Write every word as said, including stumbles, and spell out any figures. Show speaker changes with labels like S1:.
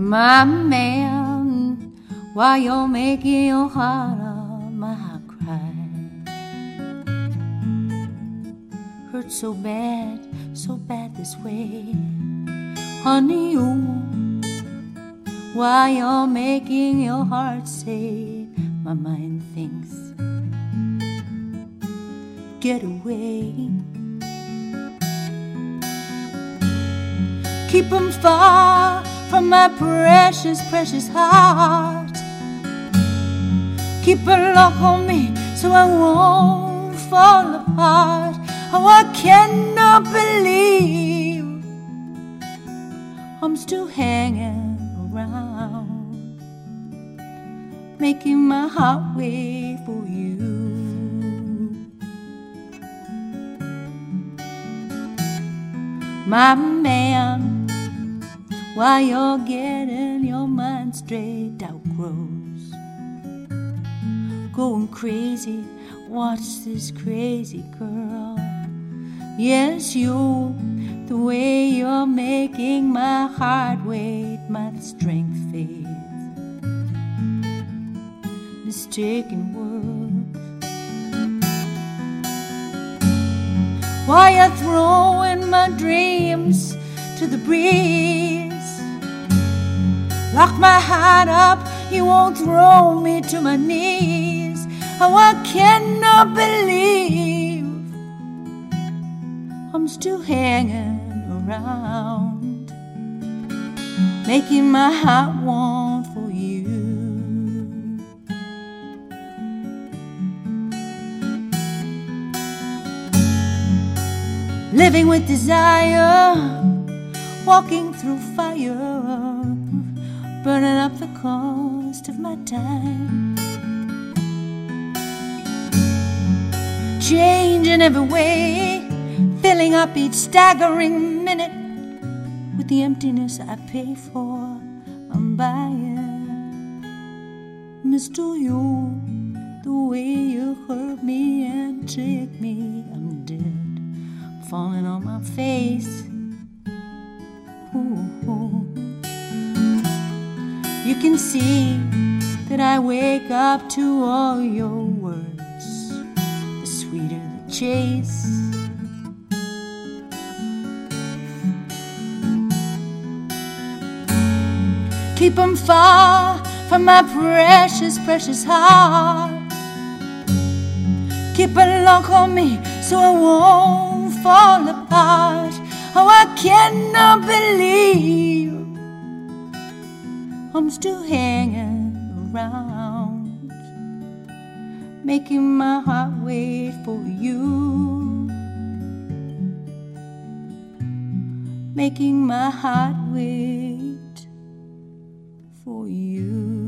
S1: My man, why you're making your heart of my heart cry? Hurt so bad, so bad this way. Honey, you, why you're making your heart say, my mind thinks, get away. Keep 'em far from my precious, precious heart. Keep a lock on me so I won't fall apart. Oh, I cannot believe I'm still hanging around, making my heart wait for you. My man, while you're getting your mind straight, outgrows going crazy. Watch this crazy girl. Yes, you, the way you're making my heart wait, my strength fades. It's taking work. Why you're throwing my dreams to the breeze? Lock my heart up, you won't throw me to my knees. Oh, I cannot believe I'm still hanging around, making my heart want for you. Living with desire, walking through fire, burning up the cost of my time. Changing every way, filling up each staggering minute with the emptiness I pay for. I'm buying, Mister You, the way you hurt me and take me, I'm dead, falling on my face. Ooh, ooh. You can see that I wake up to all your words, the sweeter the chase. Keep 'em far from my precious, precious heart. Keep a lock on me so I won't fall apart. Oh, I cannot believe I'm still hanging around, making my heart wait for you, making my heart wait for you.